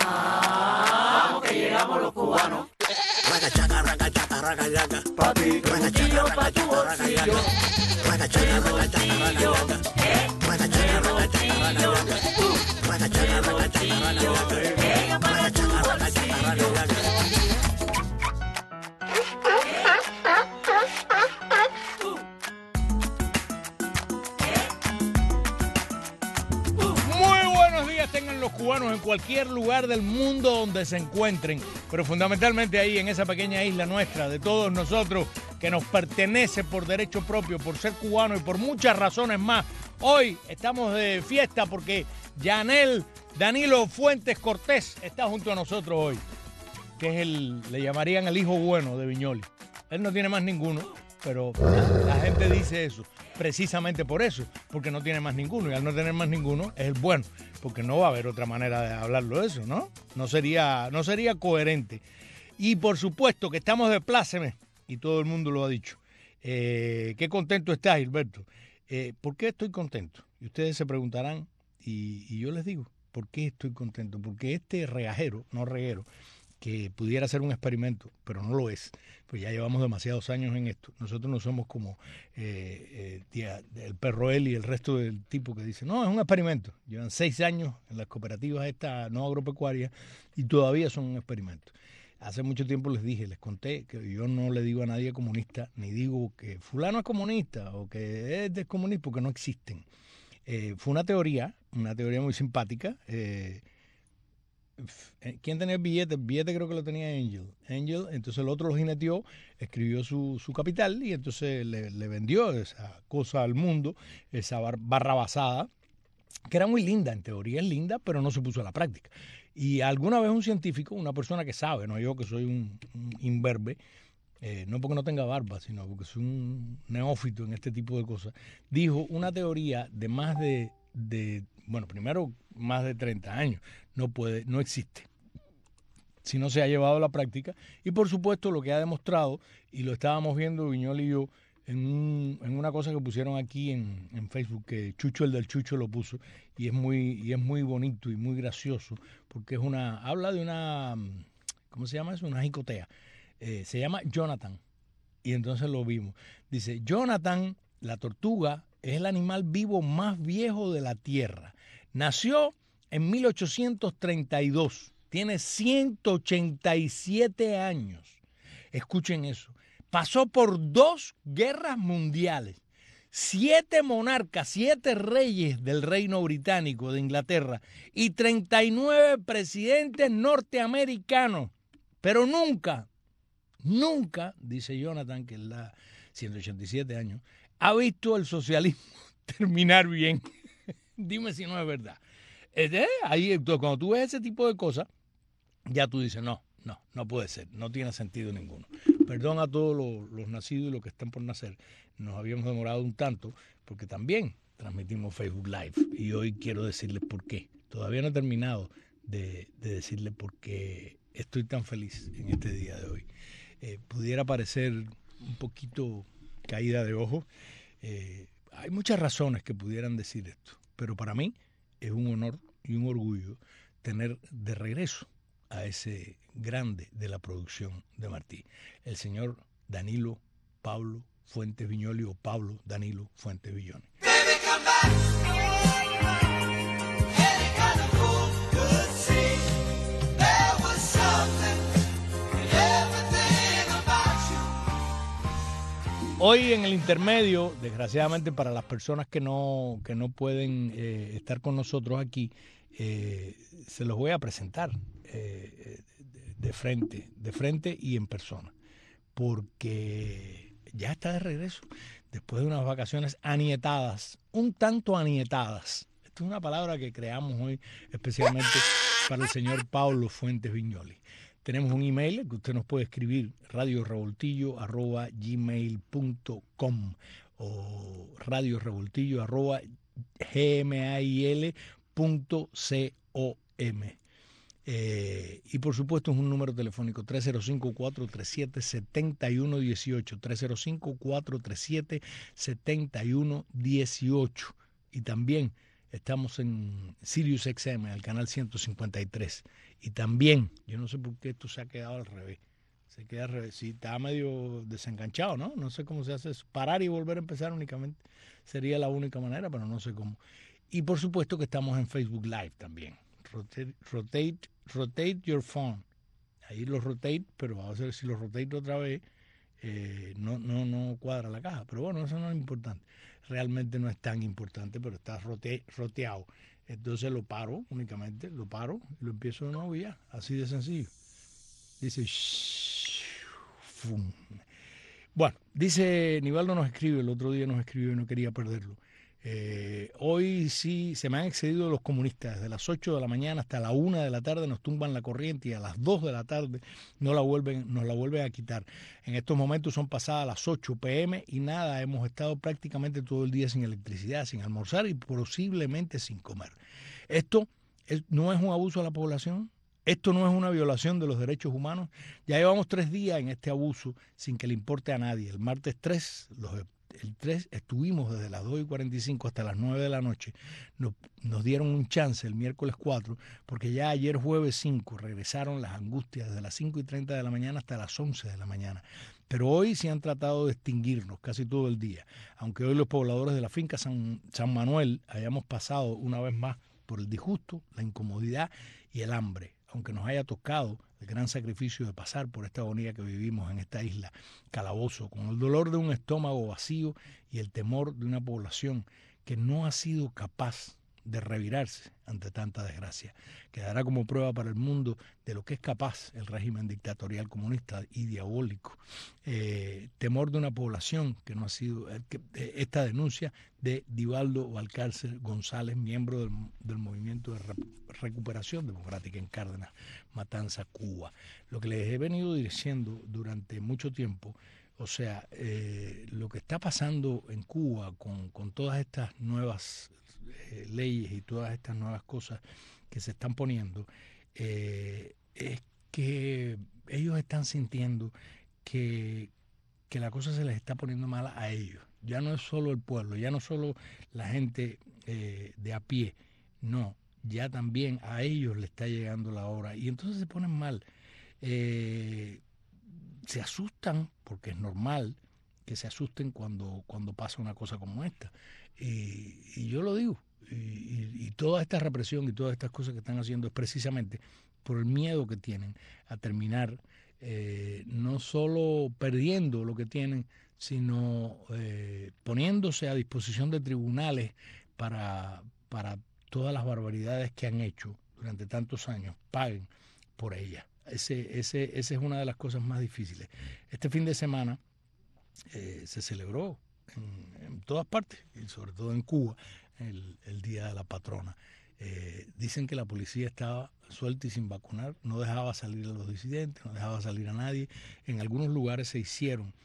Vamos que llegamos los cubanos. Ragachaca, ragachaca, ragachaca. Papi, bolsillo pa' tu bolsillo. Ragachaca, ragachaca, ragachaca. Ragachaca, ragachaca, ragachaca. Ragachaca, ragachaca, ragachaca. Ragachaca, ragachaca, ragachaca. Tengan los cubanos en cualquier lugar del mundo donde se encuentren, pero fundamentalmente ahí en esa pequeña isla nuestra, de todos nosotros, que nos pertenece por derecho propio, por ser cubanos y por muchas razones más. Hoy estamos de fiesta porque Yanel Danilo Fuentes Cortés está junto a nosotros hoy, que es le llamarían el hijo bueno de Viñoly. Él no tiene más ninguno, pero la gente dice eso. Precisamente por eso, porque no tiene más ninguno, y al no tener más ninguno es el bueno, porque no va a haber otra manera de hablarlo de eso, ¿no? No sería coherente. Y por supuesto que estamos de pláceme, y todo el mundo lo ha dicho. Qué contento estás, Gilberto. ¿Por qué estoy contento? Y ustedes se preguntarán, y yo les digo, ¿por qué estoy contento? Porque este regajero, no reguero, que pudiera ser un experimento, pero no lo es, pues ya llevamos demasiados años en esto. Nosotros no somos como el perro él y el resto del tipo que dice, no, es un experimento. Llevan 6 años en las cooperativas estas no agropecuarias y todavía son un experimento. Hace mucho tiempo les conté que yo no le digo a nadie comunista, ni digo que fulano es comunista o que es descomunista, porque no existen. Fue una teoría muy simpática. ¿Quién tenía el billete? El billete creo que lo tenía Angel, entonces el otro lo jineteó, escribió su capital y entonces le vendió esa cosa al mundo, esa barra basada, que era muy linda, en teoría es linda, pero no se puso a la práctica. Y alguna vez un científico, una persona que sabe, no yo que soy un imberbe, no porque no tenga barba, sino porque soy un neófito en este tipo de cosas, dijo una teoría de más bueno, primero más de 30 años, no existe si no se ha llevado a la práctica, y por supuesto lo que ha demostrado, y lo estábamos viendo Viñoly y yo en una cosa que pusieron aquí en Facebook, que Chucho el del Chucho lo puso, y es muy bonito y muy gracioso, porque habla de una, ¿cómo se llama eso? Una jicotea, se llama Jonathan, y entonces lo vimos, dice, Jonathan, la tortuga, es el animal vivo más viejo de la Tierra. Nació en 1832. Tiene 187 años. Escuchen eso. Pasó por 2 guerras mundiales, 7 monarcas, 7 reyes del Reino Británico de Inglaterra y 39 presidentes norteamericanos. Pero nunca, dice Jonathan, que es 187 años, ha visto el socialismo terminar bien. Dime si no es verdad. Ahí, cuando tú ves ese tipo de cosas, ya tú dices, no puede ser, no tiene sentido ninguno. Perdón a todos los nacidos y los que están por nacer. Nos habíamos demorado un tanto, porque también transmitimos Facebook Live. Y hoy quiero decirles por qué. Todavía no he terminado de decirles por qué estoy tan feliz en este día de hoy. Pudiera parecer un poquito caída de ojo. Hay muchas razones que pudieran decir esto, pero para mí es un honor y un orgullo tener de regreso a ese grande de la producción de Martí, el señor Danilo Pablo Fuentes Viñoly, o Pablo Danilo Fuentes Viñoly. Hoy en el intermedio, desgraciadamente para las personas que no pueden estar con nosotros aquí, se los voy a presentar de frente y en persona, porque ya está de regreso, después de unas vacaciones anietadas, un tanto anietadas. Esta es una palabra que creamos hoy especialmente para el señor Pablo Fuentes Viñoly. Tenemos un email que usted nos puede escribir, radiorevoltillo@gmail.com o radiorevoltillo@gmail.com. Y por supuesto es un número telefónico 305-437-7118, 305-437-7118. Y también Estamos en Sirius XM, el canal 153. Y también, yo no sé por qué esto se ha quedado al revés. Se queda al revés. Sí, está medio desenganchado, ¿no? No sé cómo se hace eso. Parar y volver a empezar únicamente sería la única manera, pero no sé cómo. Y por supuesto que estamos en Facebook Live también. Rotate your phone. Ahí lo rotate, pero vamos a ver si lo rotate otra vez. No cuadra la caja. Pero bueno, eso no es importante. Realmente no es tan importante, pero está roteado. Entonces lo paro únicamente, lo paro y lo empiezo de nuevo y ya. Así de sencillo. Dice... ¡fum! Bueno, dice, Nivaldo nos escribe, el otro día nos escribió y no quería perderlo. Hoy sí se me han excedido los comunistas. Desde las 8 de la mañana hasta la 1 de la tarde nos tumban la corriente y a las 2 de la tarde nos la vuelven a quitar. En estos momentos son pasadas las 8 p.m. y nada, hemos estado prácticamente todo el día sin electricidad, sin almorzar y posiblemente sin comer. ¿Esto no es un abuso a la población? ¿Esto no es una violación de los derechos humanos? Ya llevamos 3 días en este abuso sin que le importe a nadie. El martes 3, el 3 estuvimos desde las 2:45 hasta las 9 de la noche. Nos dieron un chance el miércoles 4, porque ya ayer jueves 5 regresaron las angustias desde las 5:30 de la mañana hasta las 11 de la mañana. Pero hoy sí han tratado de extinguirnos casi todo el día. Aunque hoy los pobladores de la finca San Manuel hayamos pasado una vez más por el disgusto, la incomodidad y el hambre. Aunque nos haya tocado el gran sacrificio de pasar por esta agonía que vivimos en esta isla calabozo, con el dolor de un estómago vacío y el temor de una población que no ha sido capaz de revirarse ante tanta desgracia. Quedará como prueba para el mundo de lo que es capaz el régimen dictatorial comunista y diabólico. Temor de una población que no ha sido... esta denuncia de Divaldo Valcárcel González, miembro del Movimiento de Recuperación Democrática en Cárdenas, Matanzas, Cuba. Lo que les he venido diciendo durante mucho tiempo, o sea, lo que está pasando en Cuba con todas estas nuevas leyes y todas estas nuevas cosas que se están poniendo, es que ellos están sintiendo que la cosa se les está poniendo mala a ellos. Ya no es solo el pueblo, ya no solo la gente de a pie, no, ya también a ellos le está llegando la hora y entonces se ponen mal. Se asustan, porque es normal que se asusten cuando pasa una cosa como esta. Y yo lo digo, y toda esta represión y todas estas cosas que están haciendo es precisamente por el miedo que tienen a terminar no solo perdiendo lo que tienen, sino poniéndose a disposición de tribunales para todas las barbaridades que han hecho durante tantos años, paguen por ellas. Esa es una de las cosas más difíciles. Este fin de semana se celebró en todas partes, y sobre todo en Cuba, el Día de la Patrona. Dicen que la policía estaba suelta y sin vacunar, no dejaba salir a los disidentes, no dejaba salir a nadie. En algunos lugares se hicieron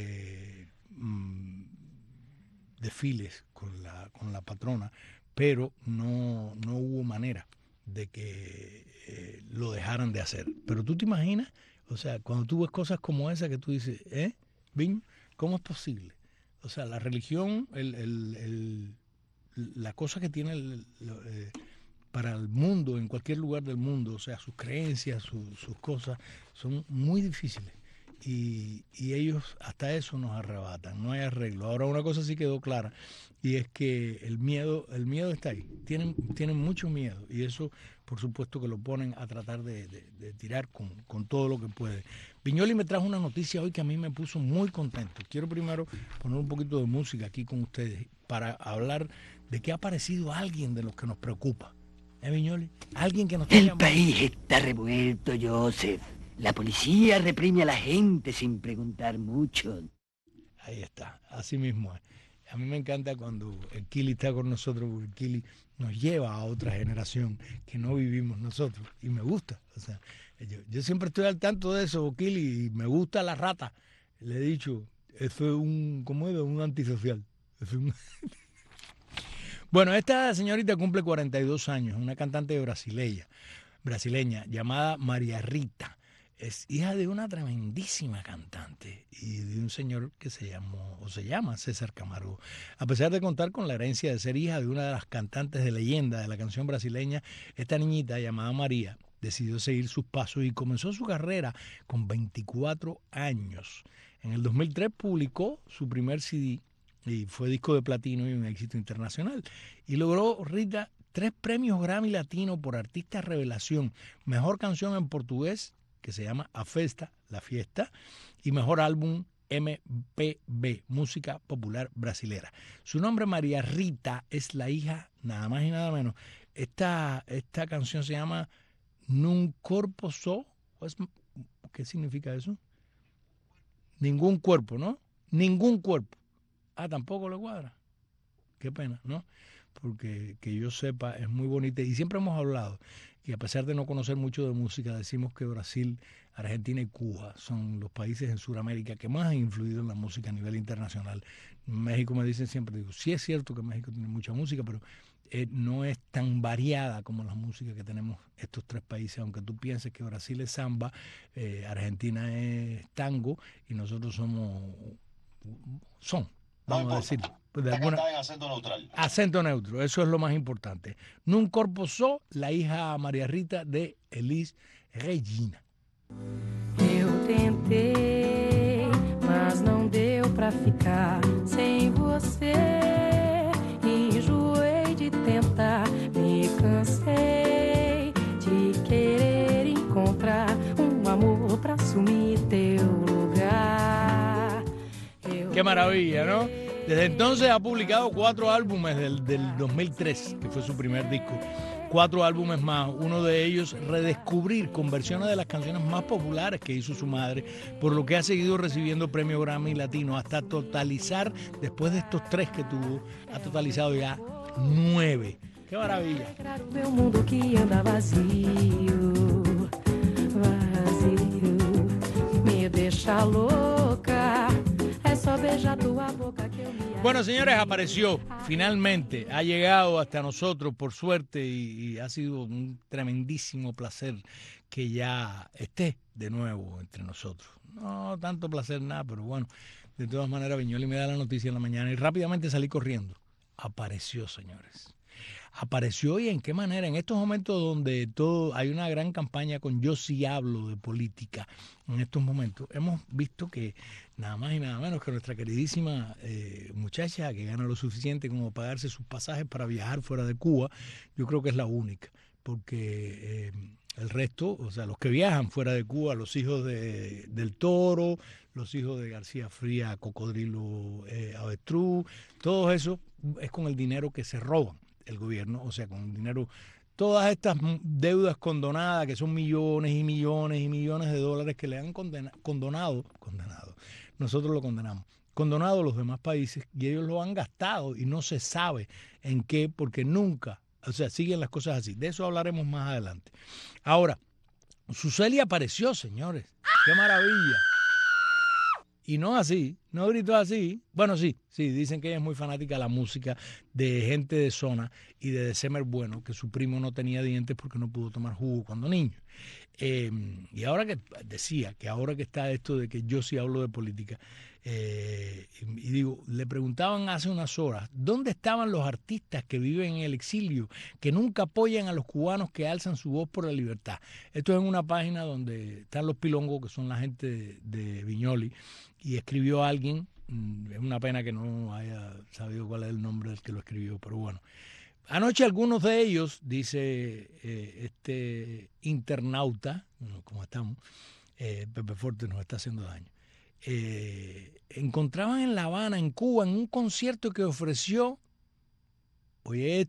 desfiles con la patrona, pero no hubo manera de que lo dejaran de hacer. Pero tú te imaginas, o sea, cuando tú ves cosas como esa que tú dices, Viño, ¿cómo es posible? O sea, la religión, la cosa que tiene para el mundo, en cualquier lugar del mundo, o sea, sus creencias, sus cosas, son muy difíciles. Y ellos hasta eso nos arrebatan, no hay arreglo. Ahora una cosa sí quedó clara, y es que el miedo está ahí, tienen mucho miedo, y eso por supuesto que lo ponen a tratar de tirar con todo lo que puede. Viñoli me trajo una noticia hoy que a mí me puso muy contento. Quiero primero poner un poquito de música aquí con ustedes para hablar de que ha aparecido alguien de los que nos preocupa. Viñoli? Alguien que nos El país está revuelto, Joseph. La policía reprime a la gente sin preguntar mucho. Ahí está, así mismo es. A mí me encanta cuando el Kili está con nosotros, porque el Kili nos lleva a otra generación que no vivimos nosotros. Y me gusta. O sea, yo siempre estoy al tanto de eso, Kili, y me gusta la rata. Le he dicho, eso es un antisocial. Eso es Bueno, esta señorita cumple 42 años, una cantante brasileña llamada María Rita. es hija de una tremendísima cantante y de un señor que se llama César Camargo. A pesar de contar con la herencia de ser hija de una de las cantantes de leyenda de la canción brasileña, esta niñita llamada María decidió seguir sus pasos y comenzó su carrera con 24 años. En el 2003 publicó su primer CD y fue disco de platino y un éxito internacional. Y logró, Rita, 3 premios Grammy Latino por Artista Revelación, Mejor Canción en Portugués, que se llama A Festa, La Fiesta, y Mejor Álbum MPB, Música Popular Brasilera. Su nombre, María Rita, es la hija, nada más y nada menos. Esta canción se llama Num Corpo Só. ¿Qué significa eso? Ningún cuerpo, ¿no? Ningún cuerpo. Ah, tampoco le cuadra. Qué pena, ¿no? Porque que yo sepa es muy bonita y siempre hemos hablado y a pesar de no conocer mucho de música decimos que Brasil, Argentina y Cuba son los países en Sudamérica que más han influido en la música a nivel internacional. México, me dicen siempre, digo, sí es cierto que México tiene mucha música, pero no es tan variada como la música que tenemos estos 3 países, aunque tú pienses que Brasil es samba, Argentina es tango y nosotros vamos a decir, de alguna en acento neutral. Acento neutro, eso es lo más importante. Num Corpo Só, la hija María Rita de Elis Regina. Eu tentei, mas não deu pra ficar sem você. Enjoei de tentar, me cansei de querer encontrar amor pra assumir teu lugar. Qué maravilla, ¿no? Desde entonces ha publicado 4 álbumes del 2003, que fue su primer disco. 4 álbumes más, uno de ellos Redescubrir, con versiones de las canciones más populares que hizo su madre, por lo que ha seguido recibiendo premio Grammy Latino hasta totalizar, después de estos 3 que tuvo, ha totalizado ya 9. ¡Qué maravilla! Meu mundo que anda vazio, me deixa louca. Bueno, señores, apareció, finalmente, ha llegado hasta nosotros por suerte y ha sido un tremendísimo placer que ya esté de nuevo entre nosotros. No tanto placer nada, pero bueno, de todas maneras Viñoly me da la noticia en la mañana y rápidamente salí corriendo. Apareció, señores. Apareció y en qué manera, en estos momentos donde hay una gran campaña con Yo Sí Hablo de política, en estos momentos hemos visto que nada más y nada menos que nuestra queridísima muchacha que gana lo suficiente como pagarse sus pasajes para viajar fuera de Cuba, yo creo que es la única, porque el resto, o sea, los que viajan fuera de Cuba, los hijos del Toro, los hijos de García Fría, Cocodrilo Avestruz, todo eso es con el dinero que se roban el gobierno, o sea, con dinero, todas estas deudas condonadas, que son millones y millones y millones de dólares que le han condenado, nosotros lo condenado a los demás países y ellos lo han gastado y no se sabe en qué, porque nunca, o sea, siguen las cosas así. De eso hablaremos más adelante. Ahora, Suseli apareció, señores. ¡Qué maravilla! Y no así, no gritó así. Bueno, sí, dicen que ella es muy fanática de la música de Gente de Zona y de December Bueno, que su primo no tenía dientes porque no pudo tomar jugo cuando niño. Y ahora que decía que ahora que está esto de que yo sí hablo de política, y digo, le preguntaban hace unas horas, ¿dónde estaban los artistas que viven en el exilio, que nunca apoyan a los cubanos que alzan su voz por la libertad? Esto es en una página donde están los pilongos, que son la gente de Viñoly, y escribió a alguien, es una pena que no haya sabido cuál es el nombre del que lo escribió, pero bueno. Anoche algunos de ellos, dice este internauta, como estamos, Pepe Forte nos está haciendo daño, encontraban en La Habana, en Cuba, en un concierto que ofreció, oye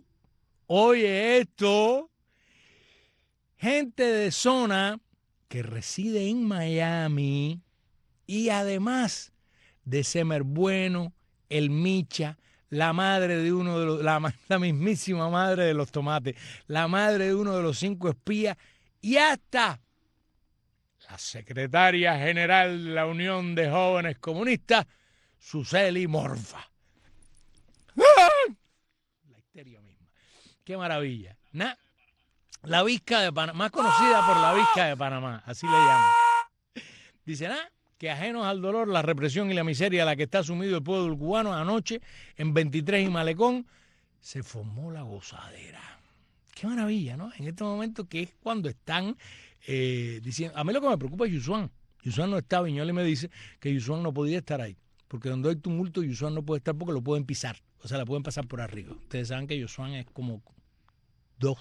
esto, Gente de Zona que reside en Miami y además de Semer Bueno, el Micha, la madre de uno de los, la mismísima madre de los tomates, la madre de uno de los 5 espías y hasta la secretaria general de la Unión de Jóvenes Comunistas, Suseli Morfa. La histeria misma. Qué maravilla. La Visca de Panamá, más conocida por la Visca de Panamá, así le llaman. Dicen, que ajenos al dolor, la represión y la miseria a la que está sumido el pueblo cubano, anoche en 23 y Malecón se formó la gozadera. Qué maravilla, ¿no? En este momento que es cuando están diciendo... A mí lo que me preocupa es Yusuán. Yusuán no está, Viñoles me dice que Yusuán no podía estar ahí. Porque donde hay tumulto, Yusuán no puede estar porque lo pueden pisar. O sea, la pueden pasar por arriba. Ustedes saben que Yusuán es como 2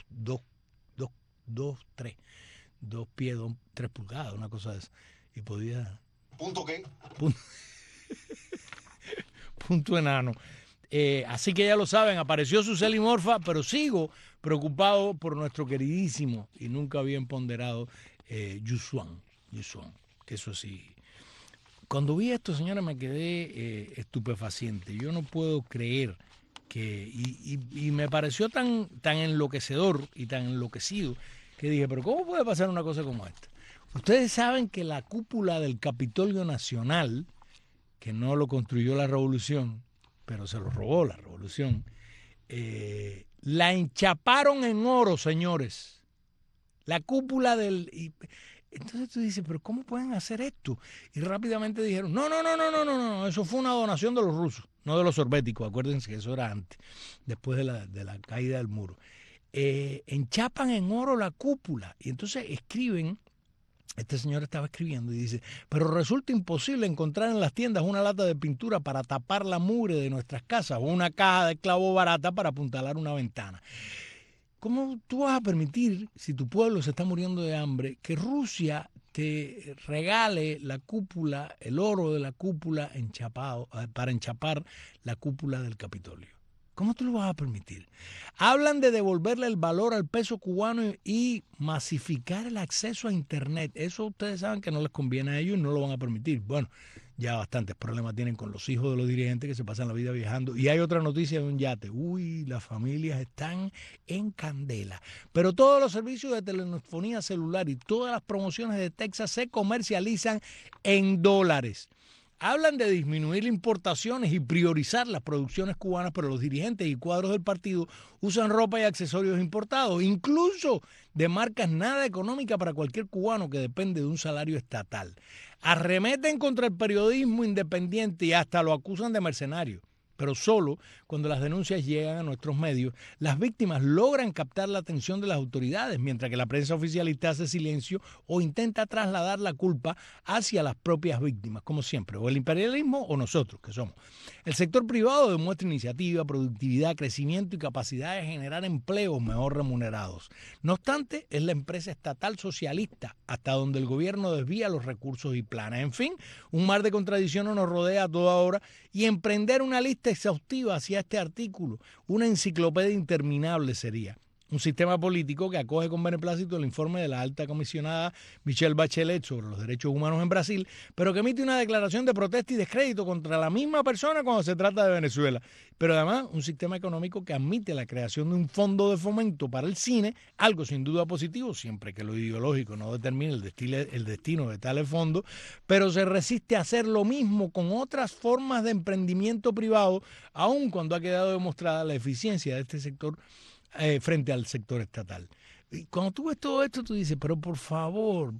pies, 3 pulgadas, una cosa de esa. Y podía... ¿Punto qué? Punto enano. Así que ya lo saben, apareció Suseli Morfa, pero sigo preocupado por nuestro queridísimo y nunca bien ponderado Yusuán, que eso sí. Cuando vi esto, señora, me quedé estupefaciente. Yo no puedo creer que... Y me pareció tan enloquecedor y tan enloquecido que dije, pero ¿cómo puede pasar una cosa como esta? Ustedes saben que la cúpula del Capitolio Nacional, que no lo construyó la Revolución, pero se lo robó la Revolución, la enchaparon en oro, señores. La cúpula del... Entonces tú dices, pero ¿cómo pueden hacer esto? Y rápidamente dijeron, no, eso fue una donación de los rusos, no de los soviéticos, acuérdense que eso era antes, después de la caída del muro. Enchapan en oro la cúpula y entonces escriben, este señor estaba escribiendo y dice, pero resulta imposible encontrar en las tiendas una lata de pintura para tapar la mugre de nuestras casas o una caja de clavo barata para apuntalar una ventana. ¿Cómo tú vas a permitir, si tu pueblo se está muriendo de hambre, que Rusia te regale la cúpula, el oro de la cúpula enchapado, para enchapar la cúpula del Capitolio? ¿Cómo tú lo vas a permitir? Hablan de devolverle el valor al peso cubano y masificar el acceso a Internet. Eso ustedes saben que no les conviene a ellos y no lo van a permitir. Bueno, ya bastantes problemas tienen con los hijos de los dirigentes que se pasan la vida viajando. Y hay otra noticia de un yate. Uy, las familias están en candela. Pero todos los servicios de telefonía celular y todas las promociones de Texas se comercializan en dólares. Hablan de disminuir importaciones y priorizar las producciones cubanas, pero los dirigentes y cuadros del partido usan ropa y accesorios importados, incluso de marcas nada económicas para cualquier cubano que depende de un salario estatal. Arremeten contra el periodismo independiente y hasta lo acusan de mercenario. Pero solo cuando las denuncias llegan a nuestros medios, las víctimas logran captar la atención de las autoridades, mientras que la prensa oficialista hace silencio o intenta trasladar la culpa hacia las propias víctimas, como siempre, o el imperialismo o nosotros, que somos. El sector privado demuestra iniciativa, productividad, crecimiento y capacidad de generar empleos mejor remunerados. No obstante, es la empresa estatal socialista hasta donde el gobierno desvía los recursos y planes. En fin, un mar de contradicciones nos rodea a toda hora y emprender una lista exhaustiva hacia este artículo, una enciclopedia interminable sería. Un sistema político que acoge con beneplácito el informe de la alta comisionada Michelle Bachelet sobre los derechos humanos en Brasil, pero que emite una declaración de protesta y descrédito contra la misma persona cuando se trata de Venezuela. Pero además, un sistema económico que admite la creación de un fondo de fomento para el cine, algo sin duda positivo, siempre que lo ideológico no determine el destino de tales fondos, pero se resiste a hacer lo mismo con otras formas de emprendimiento privado, aun cuando ha quedado demostrada la eficiencia de este sector frente al sector estatal. Y cuando tú ves todo esto, tú dices, pero por favor,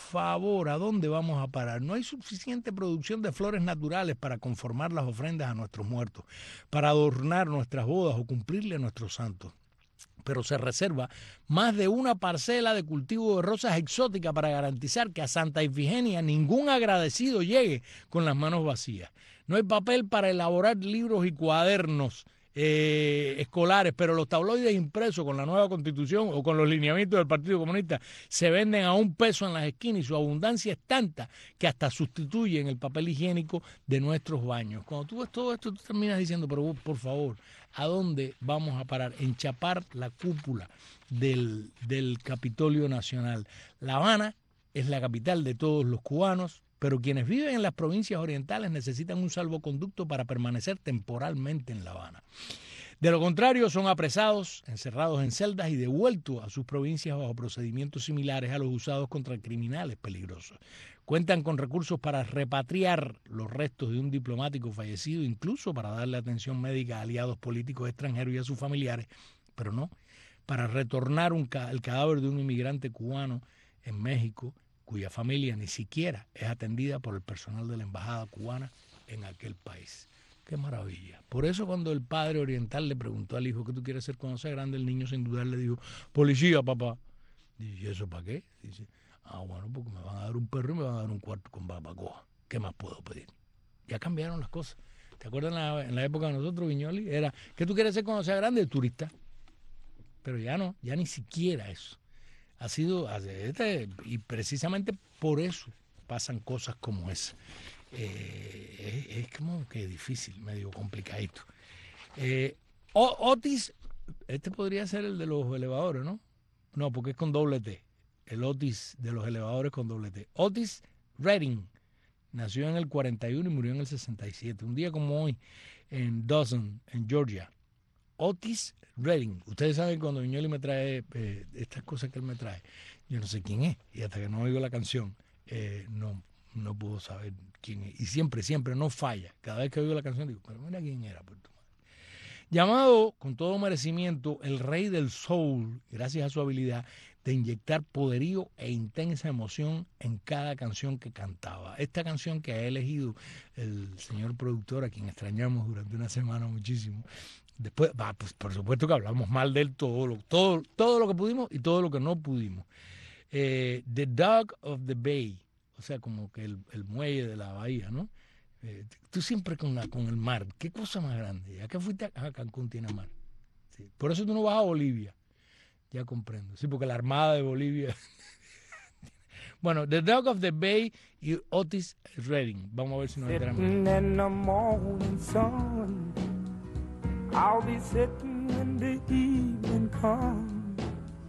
¿a dónde vamos a parar? No hay suficiente producción de flores naturales para conformar las ofrendas a nuestros muertos, para adornar nuestras bodas o cumplirle a nuestros santos. Pero se reserva más de una parcela de cultivo de rosas exóticas para garantizar que a Santa Ifigenia ningún agradecido llegue con las manos vacías. No hay papel para elaborar libros y cuadernos escolares, pero los tabloides impresos con la nueva constitución o con los lineamientos del Partido Comunista se venden a $1 en las esquinas y su abundancia es tanta que hasta sustituyen el papel higiénico de nuestros baños. Cuando tú ves todo esto, tú terminas diciendo, pero por favor, ¿a dónde vamos a parar? Enchapar la cúpula del Capitolio Nacional. La Habana es la capital de todos los cubanos, pero quienes viven en las provincias orientales necesitan un salvoconducto para permanecer temporalmente en La Habana. De lo contrario, son apresados, encerrados en celdas y devueltos a sus provincias bajo procedimientos similares a los usados contra criminales peligrosos. Cuentan con recursos para repatriar los restos de un diplomático fallecido, incluso para darle atención médica a aliados políticos extranjeros y a sus familiares, pero no. para retornar el cadáver de un inmigrante cubano en México, cuya familia ni siquiera es atendida por el personal de la embajada cubana en aquel país. ¡Qué maravilla! Por eso cuando el padre oriental le preguntó al hijo ¿qué tú quieres ser cuando seas grande? El niño sin dudar le dijo, policía, papá. Dice, ¿y eso para qué? Dice, bueno, porque me van a dar un perro y me van a dar un cuarto con barbacoa. ¿Qué más puedo pedir? Ya cambiaron las cosas. ¿Te acuerdas en la época de nosotros, Viñoli? Era, ¿qué tú quieres ser cuando seas grande? Turista. Pero ya no, ya ni siquiera eso. Ha sido, y precisamente por eso pasan cosas como esa. Es como que difícil, medio complicadito. Otis, este podría ser el de los elevadores, ¿no? No, porque es con doble T. El Otis de los elevadores con doble T. Otis Redding nació en el 41 y murió en el 67. Un día como hoy, en Dawson, en Georgia. Otis Redding. Ustedes saben cuando Viñoli me trae estas cosas que él me trae, yo no sé quién es. Y hasta que no oigo la canción, no puedo saber quién es. Y siempre no falla. Cada vez que oigo la canción digo, pero mira quién era, por tu madre. Llamado con todo merecimiento el rey del soul, gracias a su habilidad de inyectar poderío e intensa emoción en cada canción que cantaba. Esta canción que ha elegido el señor productor, a quien extrañamos durante una semana muchísimo. Después, pues por supuesto que hablamos mal de él todo lo que pudimos y todo lo que no pudimos. The Dog of the Bay, o sea, como que el muelle de la bahía, ¿no? Tú siempre con el mar. ¿Qué cosa más grande? ¿A qué fuiste? A Cancún tiene mar. Sí. Por eso tú no vas a Bolivia. Ya comprendo. Sí, porque la Armada de Bolivia... Bueno, The Dog of the Bay y Otis Redding. Vamos a ver si nos enteramos. I'll be sitting when the evening comes,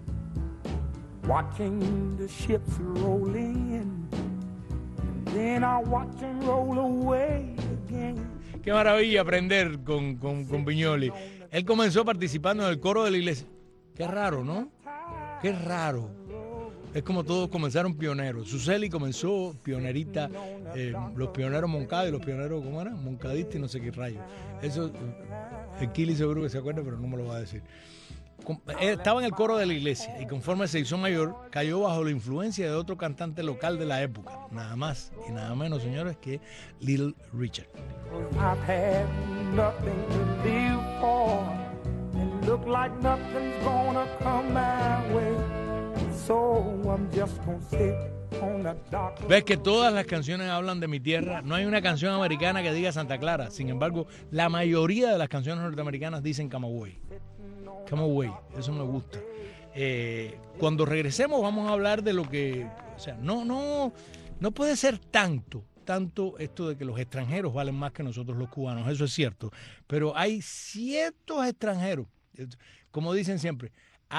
watching the ships roll in, and then I'll watch them roll away again. Qué maravilla aprender con Viñoli. Él comenzó participando en el coro de la iglesia. Qué raro, ¿no? Qué raro. Es como todos comenzaron pioneros. Suseli comenzó pionerita, los pioneros Moncada y los pioneros, ¿cómo era? Moncadista y no sé qué rayo. Eso, el Kili seguro que se acuerda, pero no me lo va a decir. Estaba en el coro de la iglesia y conforme se hizo mayor, cayó bajo la influencia de otro cantante local de la época. Nada más y nada menos, señores, que Little Richard. I've had nothing to live for, and look like nothing's gonna come my way. So I'm just gonna sit on the dock. Ves que todas las canciones hablan de mi tierra. No hay una canción americana que diga Santa Clara. Sin embargo, la mayoría de las canciones norteamericanas dicen Camagüey. Camagüey, eso me gusta. Cuando regresemos vamos a hablar de lo que, o sea, no puede ser tanto esto de que los extranjeros valen más que nosotros los cubanos. Eso es cierto. Pero hay ciertos extranjeros, como dicen siempre.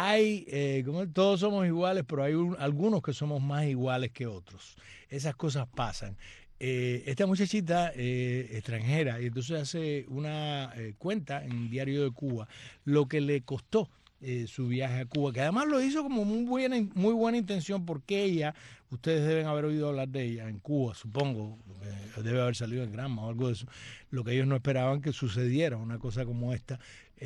Todos somos iguales, pero hay algunos que somos más iguales que otros. Esas cosas pasan. Esta muchachita extranjera, y entonces hace una cuenta en Diario de Cuba, lo que le costó su viaje a Cuba, que además lo hizo como muy buena intención, porque ella, ustedes deben haber oído hablar de ella en Cuba, supongo, debe haber salido en Granma o algo de eso, lo que ellos no esperaban que sucediera, una cosa como esta,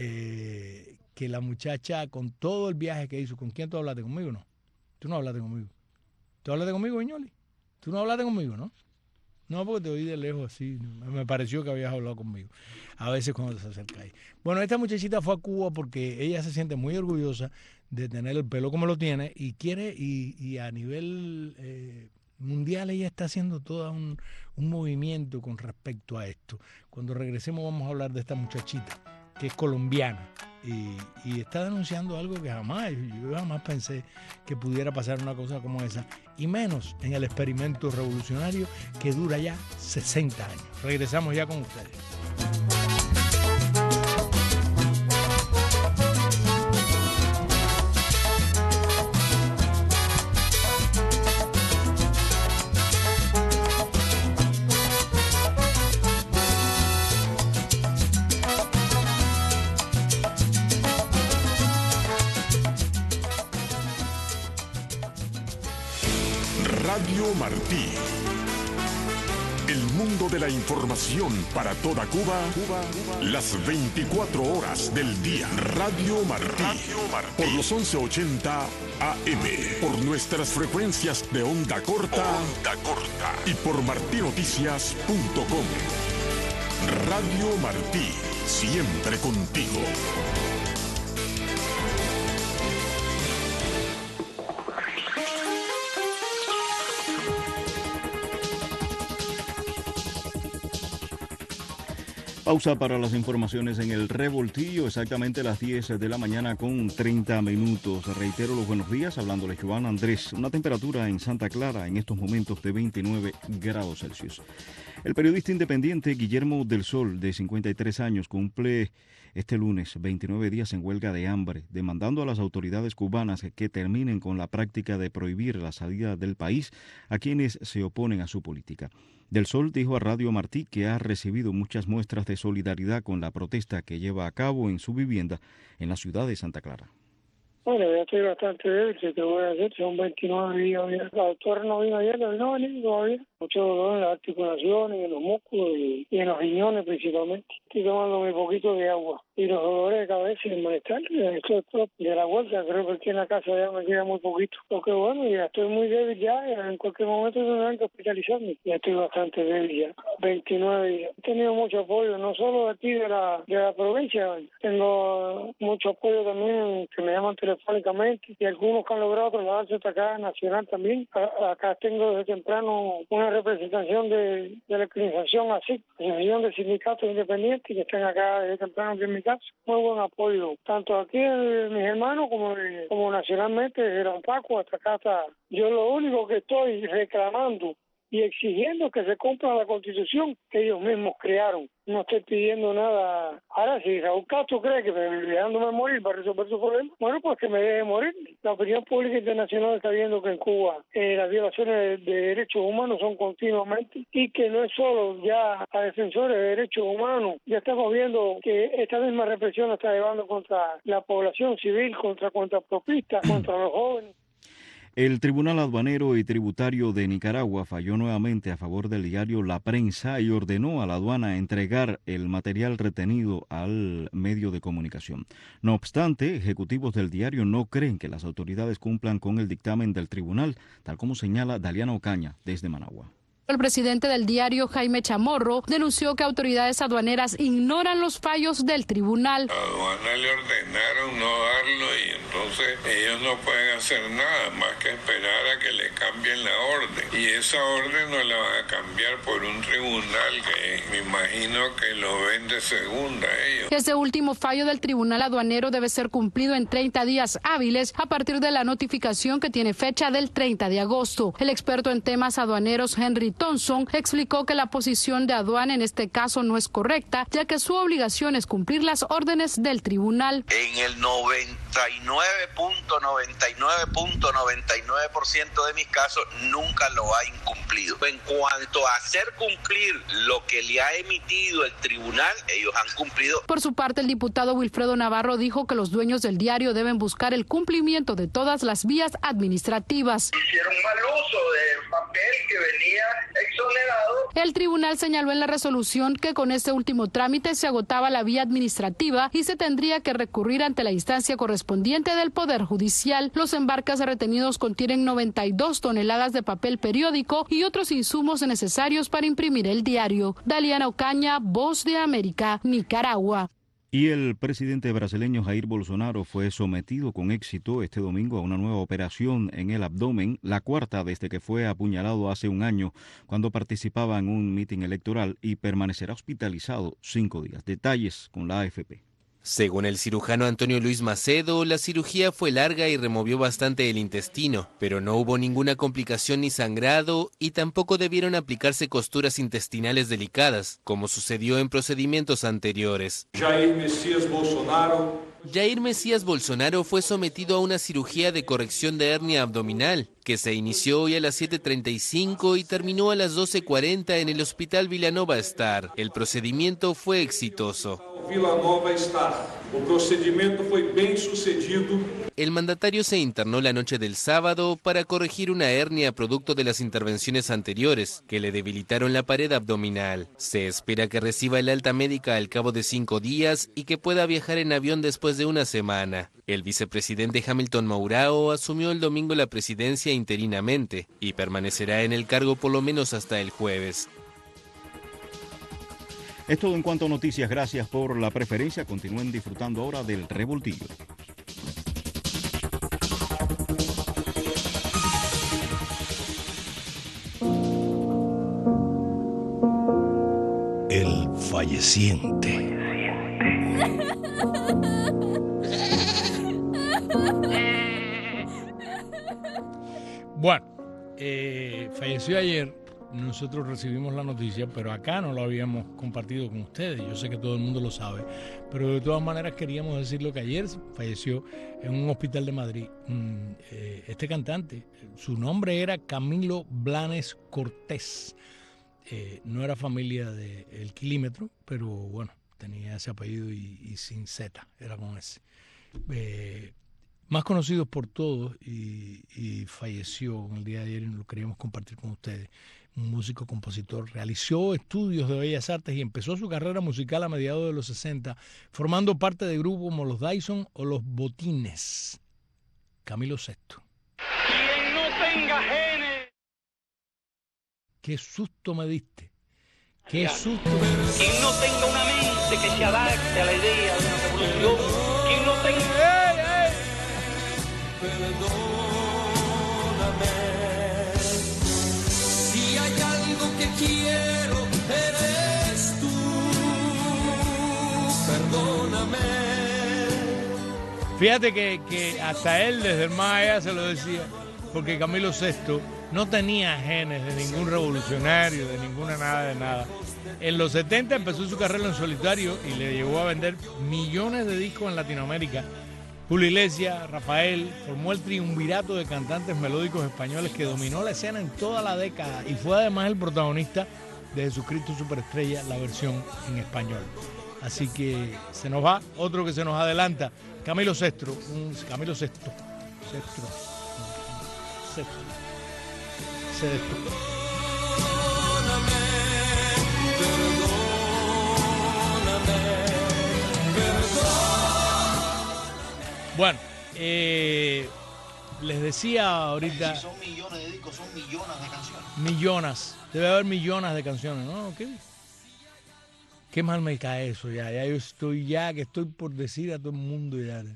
que la muchacha con todo el viaje que hizo, ¿con quién tú hablaste? ¿Conmigo no? Tú no hablaste conmigo. ¿Tú hablaste conmigo, Viñoli? Tú no hablaste conmigo, ¿no? No, porque te oí de lejos así, me pareció que habías hablado conmigo, a veces cuando te acercáis. Bueno, esta muchachita fue a Cuba porque ella se siente muy orgullosa de tener el pelo como lo tiene y quiere, y a nivel mundial ella está haciendo todo un movimiento con respecto a esto. Cuando regresemos vamos a hablar de esta muchachita, que es colombiana, y está denunciando algo que yo jamás pensé que pudiera pasar una cosa como esa, y menos en el experimento revolucionario que dura ya 60 años. Regresamos ya con ustedes. Radio Martí, El mundo de la información para toda Cuba, las 24 horas del día. Radio Martí, por los 1180 AM, por nuestras frecuencias de onda corta y por martinoticias.com. Radio Martí, siempre contigo. Pausa para las informaciones en el Revoltillo, exactamente las 10 de la mañana con 30 minutos. Reitero los buenos días, hablándole Joan Andrés. Una temperatura en Santa Clara en estos momentos de 29 grados Celsius. El periodista independiente Guillermo del Sol, de 53 años, cumple este lunes 29 días en huelga de hambre, demandando a las autoridades cubanas que terminen con la práctica de prohibir la salida del país a quienes se oponen a su política. Del Sol dijo a Radio Martí que ha recibido muchas muestras de solidaridad con la protesta que lleva a cabo en su vivienda en la ciudad de Santa Clara. Bueno, ya estoy bastante débil, si te voy a decir, son 29 días ya. La doctora no vino ayer, no vino todavía. Mucho dolor en las articulaciones, en los músculos y en los riñones principalmente. Estoy tomando un poquito de agua. Y los dolores de cabeza y el malestar, esto es propio de la vuelta. Creo que aquí en la casa ya me queda muy poquito. Porque bueno, ya estoy muy débil ya, en cualquier momento tendrán que hospitalizarme. Ya estoy bastante débil ya, 29 días. He tenido mucho apoyo, no solo de aquí de la provincia. Tengo mucho apoyo también que me llaman telefónicamente y algunos que han logrado trasladarse hasta acá, nacional también. Acá tengo desde temprano una representación de la organización ASIC, Asociación de Sindicatos Independientes, que están acá desde temprano aquí en mi casa. Muy buen apoyo, tanto aquí de mis hermanos como nacionalmente, desde Don Paco hasta acá. Yo lo único que estoy reclamando y exigiendo que se cumpla la Constitución que ellos mismos crearon. No estoy pidiendo nada. Ahora, si Raúl Castro cree que dejándome morir para resolver su problema, bueno, pues que me deje morir. La opinión pública internacional está viendo que en Cuba las violaciones de derechos humanos son continuamente y que no es solo ya a defensores de derechos humanos. Ya estamos viendo que esta misma represión la está llevando contra la población civil, contra propistas, contra los jóvenes. El Tribunal Aduanero y Tributario de Nicaragua falló nuevamente a favor del diario La Prensa y ordenó a la aduana entregar el material retenido al medio de comunicación. No obstante, ejecutivos del diario no creen que las autoridades cumplan con el dictamen del tribunal, tal como señala Daliana Ocaña desde Managua. El presidente del diario, Jaime Chamorro, denunció que autoridades aduaneras ignoran los fallos del tribunal. A la aduana le ordenaron no darlo y entonces ellos no pueden hacer nada más que esperar a que le cambien la orden. Y esa orden no la van a cambiar por un tribunal que me imagino que lo ven de segunda ellos. Este último fallo del tribunal aduanero debe ser cumplido en 30 días hábiles a partir de la notificación que tiene fecha del 30 de agosto. El experto en temas aduaneros, Henry Thompson, explicó que la posición de aduana en este caso no es correcta, ya que su obligación es cumplir las órdenes del tribunal. En el 99.99% de mis casos nunca lo ha incumplido. En cuanto a hacer cumplir lo que le ha emitido el tribunal, ellos han cumplido. Por su parte, el diputado Wilfredo Navarro dijo que los dueños del diario deben buscar el cumplimiento de todas las vías administrativas. Hicieron mal uso del papel que venía exonerado. El tribunal señaló en la resolución que con este último trámite se agotaba la vía administrativa y se tendría que recurrir ante la instancia correspondiente del Poder Judicial. Los embarques retenidos contienen 92 toneladas de papel periódico y otros insumos necesarios para imprimir el diario. Daliana Ocaña, Voz de América, Nicaragua. Y el presidente brasileño Jair Bolsonaro fue sometido con éxito este domingo a una nueva operación en el abdomen, la cuarta desde que fue apuñalado hace un año cuando participaba en un mitin electoral, y permanecerá hospitalizado 5 días. Detalles con la AFP. Según el cirujano Antonio Luis Macedo, la cirugía fue larga y removió bastante el intestino, pero no hubo ninguna complicación ni sangrado y tampoco debieron aplicarse costuras intestinales delicadas, como sucedió en procedimientos anteriores. Jair Mesías Bolsonaro fue sometido a una cirugía de corrección de hernia abdominal, que se inició hoy a las 7:35 y terminó a las 12:40 en el Hospital Villanova Star. El procedimiento fue exitoso. Vila Nova está. O procedimento foi bem sucedido. El mandatario se internó la noche del sábado para corregir una hernia producto de las intervenciones anteriores que le debilitaron la pared abdominal. Se espera que reciba el alta médica al cabo de 5 días y que pueda viajar en avión después de una semana. El vicepresidente Hamilton Mourão asumió el domingo la presidencia interinamente y permanecerá en el cargo por lo menos hasta el jueves. Es todo en cuanto a noticias. Gracias por la preferencia. Continúen disfrutando ahora del Revoltillo. El falleciente. Bueno, falleció ayer. Nosotros recibimos la noticia, pero acá no lo habíamos compartido con ustedes. Yo sé que todo el mundo lo sabe, pero de todas maneras queríamos decirlo que ayer falleció en un hospital de Madrid este cantante. Su nombre era Camilo Blanes Cortés. No era familia de El Kilímetro, pero bueno, tenía ese apellido y sin Z, era con ese. Más conocido por todos y falleció en el día de ayer y lo queríamos compartir con ustedes. Un músico, compositor, realizó estudios de Bellas Artes y empezó su carrera musical a mediados de los 60, formando parte de grupos como los Dyson o los Botines. Camilo VI. Quien no tenga genes. Qué susto me diste. Qué susto. Quien no tenga una mente que se adapte a la idea de una revolución. Quien no tenga... Perdóname. Si hay algo que quiero, eres tú. Perdóname. Fíjate que hasta él desde el más allá se lo decía, porque Camilo VI no tenía genes de ningún revolucionario, de ninguna nada de nada. En los 70 empezó su carrera en solitario y le llegó a vender millones de discos en Latinoamérica. Julio Iglesias, Rafael, formó el triunvirato de cantantes melódicos españoles que dominó la escena en toda la década y fue además el protagonista de Jesucristo Superestrella, la versión en español. Así que se nos va, otro que se nos adelanta, Camilo VI, Camilo VI, Bueno, les decía ahorita... Si son millones de discos, son millones de canciones. Millones, debe haber millones de canciones, ¿no? Qué mal me cae eso ya yo estoy que estoy por decir a todo el mundo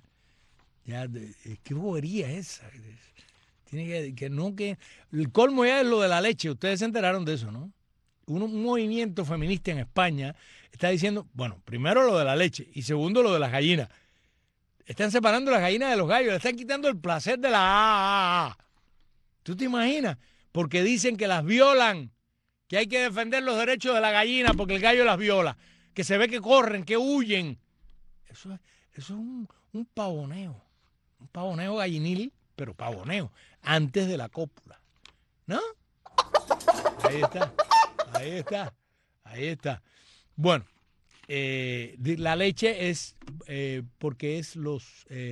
qué bobería es esa. Tiene que el colmo ya es lo de la leche, ustedes se enteraron de eso, ¿no? Un movimiento feminista en España está diciendo, bueno, primero lo de la leche y segundo lo de las gallinas. Están separando las gallinas de los gallos, le están quitando el placer de la... ¿Tú te imaginas? Porque dicen que las violan, que hay que defender los derechos de la gallina porque el gallo las viola, que se ve que corren, que huyen. Eso es un pavoneo gallinil, pero pavoneo, antes de la cópula, ¿no? Ahí está. Bueno. La leche es porque es los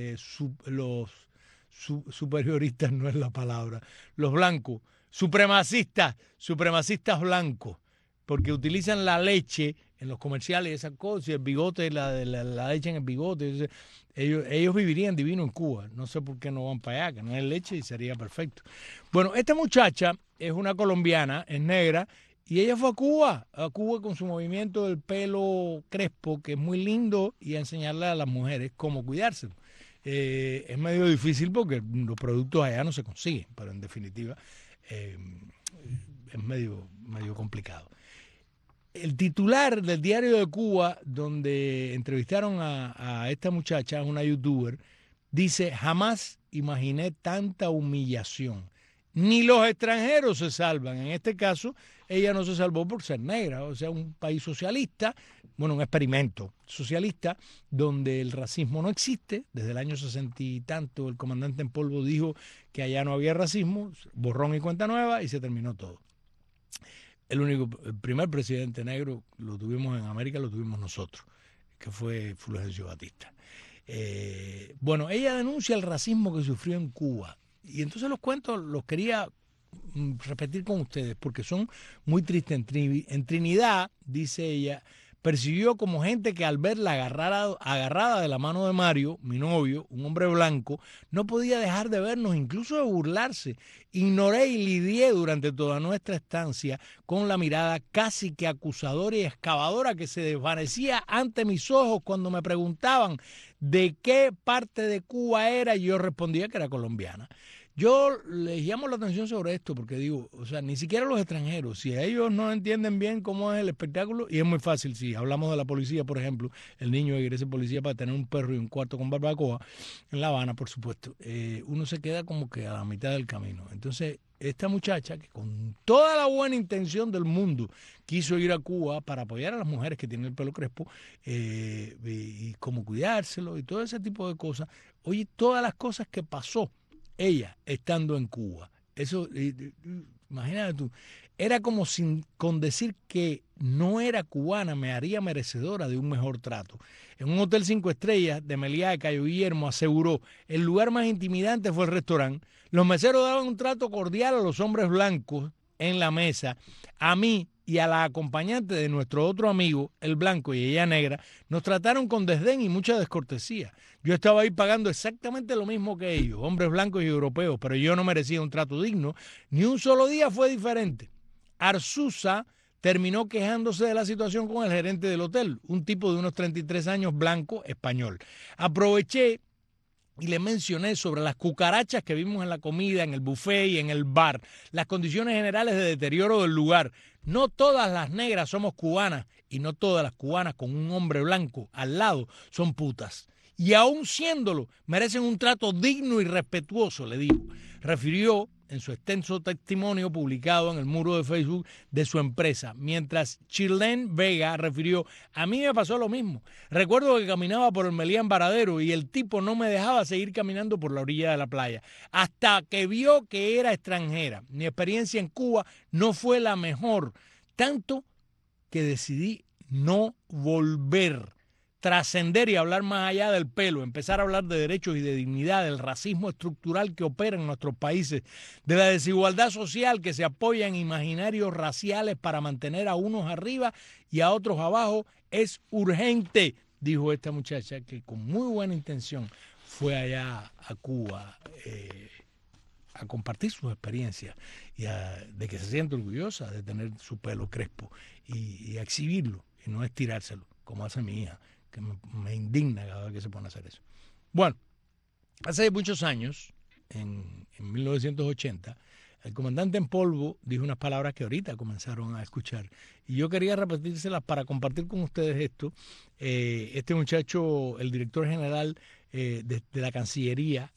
superioristas, no es la palabra, los blancos, supremacistas blancos, porque utilizan la leche en los comerciales, esas cosas, el bigote, la leche en el bigote. Ellos vivirían divino en Cuba, no sé por qué no van para allá, que no es leche y sería perfecto. Bueno, esta muchacha es una colombiana, es negra, y ella fue a Cuba con su movimiento del pelo crespo, que es muy lindo, y a enseñarle a las mujeres cómo cuidarse. Es medio difícil porque los productos allá no se consiguen, pero en definitiva es medio complicado. El titular del Diario de Cuba, donde entrevistaron a esta muchacha, una youtuber, dice: jamás imaginé tanta humillación. Ni los extranjeros se salvan. En este caso, ella no se salvó por ser negra. O sea, un país socialista, un experimento socialista, donde el racismo no existe. Desde el año 60 y tanto, el comandante en polvo dijo que allá no había racismo, borrón y cuenta nueva, y se terminó todo. El primer presidente negro lo tuvimos en América, lo tuvimos nosotros. que fue Fulgencio Batista. Bueno, ella denuncia el racismo que sufrió en Cuba. Y entonces los cuentos los quería repetir con ustedes porque son muy tristes. En Trinidad, dice ella, persiguió como gente que al verla agarrada de la mano de Mario, mi novio, un hombre blanco, no podía dejar de vernos, incluso de burlarse. Ignoré y lidié durante toda nuestra estancia con la mirada casi que acusadora y excavadora que se desvanecía ante mis ojos cuando me preguntaban de qué parte de Cuba era y yo respondía que era colombiana. Yo les llamo la atención sobre esto porque digo, o sea, ni siquiera los extranjeros, si ellos no entienden bien cómo es el espectáculo, y es muy fácil, si hablamos de la policía, por ejemplo, el niño que quiere ser policía para tener un perro y un cuarto con barbacoa en La Habana, por supuesto, uno se queda como que a la mitad del camino. Entonces, esta muchacha que con toda la buena intención del mundo quiso ir a Cuba para apoyar a las mujeres que tienen el pelo crespo y cómo cuidárselo y todo ese tipo de cosas, oye, todas las cosas que pasó ella estando en Cuba. Eso, imagínate tú, era como con decir que no era cubana me haría merecedora de un mejor trato. En un hotel 5 estrellas de Meliá de Cayo Guillermo aseguró, el lugar más intimidante fue el restaurante. Los meseros daban un trato cordial a los hombres blancos en la mesa. A mí y a la acompañante de nuestro otro amigo, el blanco y ella negra, nos trataron con desdén y mucha descortesía. Yo estaba ahí pagando exactamente lo mismo que ellos, hombres blancos y europeos, pero yo no merecía un trato digno. Ni un solo día fue diferente. Arzusa terminó quejándose de la situación con el gerente del hotel, un tipo de unos 33 años, blanco, español. Aproveché y le mencioné sobre las cucarachas que vimos en la comida, en el buffet y en el bar, las condiciones generales de deterioro del lugar. No todas las negras somos cubanas y no todas las cubanas con un hombre blanco al lado son putas. Y aún siéndolo, merecen un trato digno y respetuoso, le digo. Refirió en su extenso testimonio publicado en el muro de Facebook de su empresa, mientras Chilén Vega refirió, a mí me pasó lo mismo. Recuerdo que caminaba por el Meliá en Varadero y el tipo no me dejaba seguir caminando por la orilla de la playa, hasta que vio que era extranjera. Mi experiencia en Cuba no fue la mejor, tanto que decidí no volver. Trascender y hablar más allá del pelo, empezar a hablar de derechos y de dignidad, del racismo estructural que opera en nuestros países, de la desigualdad social que se apoya en imaginarios raciales para mantener a unos arriba y a otros abajo, es urgente, dijo esta muchacha que con muy buena intención fue allá a Cuba a compartir sus experiencias y de que se siente orgullosa de tener su pelo crespo y a exhibirlo y no estirárselo, como hace mi hija, que me indigna cada vez que se pone a hacer eso. Bueno, hace muchos años, en 1980, el comandante en polvo dijo unas palabras que ahorita comenzaron a escuchar. Y yo quería repetírselas para compartir con ustedes esto. Este muchacho, el director general de la Cancillería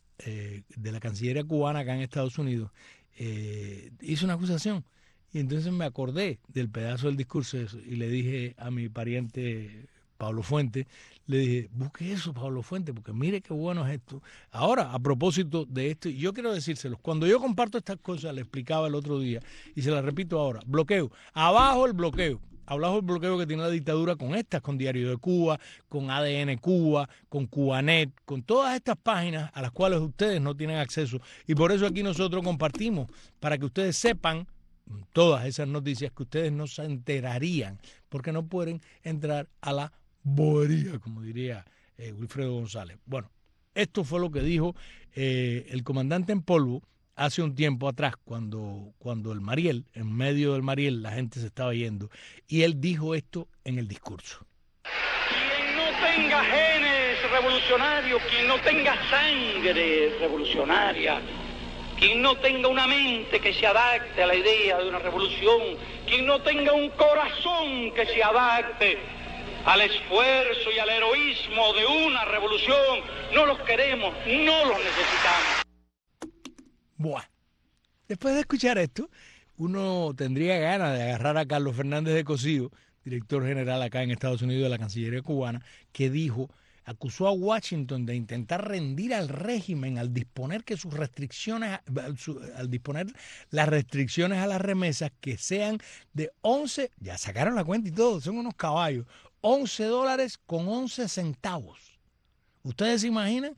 cubana acá en Estados Unidos, hizo una acusación. Y entonces me acordé del pedazo del discurso y le dije a mi pariente Pablo Fuente, le dije, busque eso, Pablo Fuente, porque mire qué bueno es esto. Ahora, a propósito de esto, yo quiero decírselos, cuando yo comparto estas cosas, le explicaba el otro día, y se las repito ahora, bloqueo, abajo el bloqueo. Abajo el bloqueo que tiene la dictadura con Diario de Cuba, con ADN Cuba, con Cubanet, con todas estas páginas a las cuales ustedes no tienen acceso. Y por eso aquí nosotros compartimos, para que ustedes sepan todas esas noticias que ustedes no se enterarían, porque no pueden entrar a la bobería, como diría Wilfredo González. Bueno, esto fue lo que dijo el comandante en polvo hace un tiempo atrás, cuando el Mariel, en medio del Mariel, la gente se estaba yendo, y él dijo esto en el discurso. Quien no tenga genes revolucionarios, quien no tenga sangre revolucionaria, quien no tenga una mente que se adapte a la idea de una revolución, quien no tenga un corazón que se adapte al esfuerzo y al heroísmo de una revolución, no los queremos, no los necesitamos. Buah. Después de escuchar esto, uno tendría ganas de agarrar a Carlos Fernández de Cosío, director general acá en Estados Unidos de la Cancillería cubana, que acusó a Washington de intentar rendir al régimen al disponer que sus restricciones, al disponer las restricciones a las remesas que sean de 11, ya sacaron la cuenta y todo, son unos caballos, $11.11. ¿Ustedes se imaginan?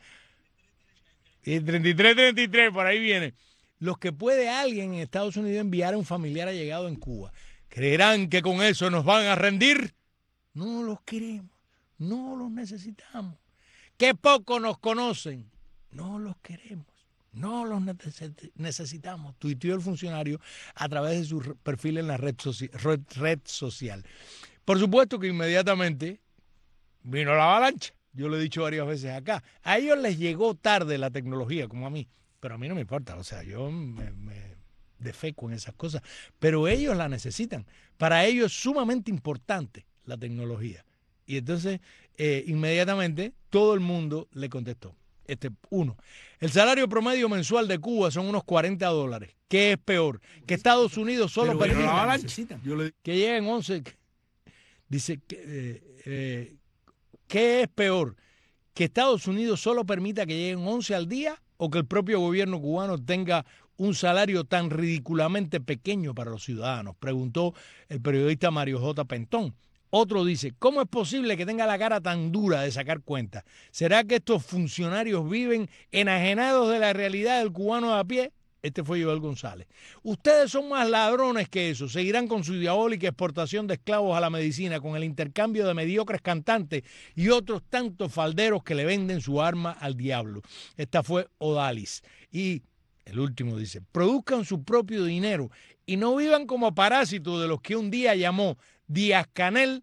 Y 33, por ahí viene. Los que puede alguien en Estados Unidos enviar a un familiar allegado en Cuba. ¿Creerán que con eso nos van a rendir? No los queremos, no los necesitamos. ¿Qué poco nos conocen? No los queremos, no los necesitamos. Tuiteó el funcionario a través de su perfil en la red social. Por supuesto que inmediatamente vino la avalancha. Yo lo he dicho varias veces acá. A ellos les llegó tarde la tecnología, como a mí. Pero a mí no me importa. O sea, yo me defeco en esas cosas. Pero ellos la necesitan. Para ellos es sumamente importante la tecnología. Y entonces, inmediatamente, todo el mundo le contestó. Uno, el salario promedio mensual de Cuba son unos $40. ¿Qué es peor? Que Estados Unidos solo permita que lleguen 11. Dice que... ¿qué es peor? ¿Que Estados Unidos solo permita que lleguen 11 al día o que el propio gobierno cubano tenga un salario tan ridículamente pequeño para los ciudadanos? Preguntó el periodista Mario J. Pentón. Otro dice, ¿cómo es posible que tenga la cara tan dura de sacar cuentas? ¿Será que estos funcionarios viven enajenados de la realidad del cubano de a pie? Este fue Joel González. Ustedes son más ladrones que eso. Seguirán con su diabólica exportación de esclavos a la medicina, con el intercambio de mediocres cantantes y otros tantos falderos que le venden su arma al diablo. Esta fue Odalis. Y el último dice, produzcan su propio dinero y no vivan como parásitos de los que un día llamó Díaz-Canel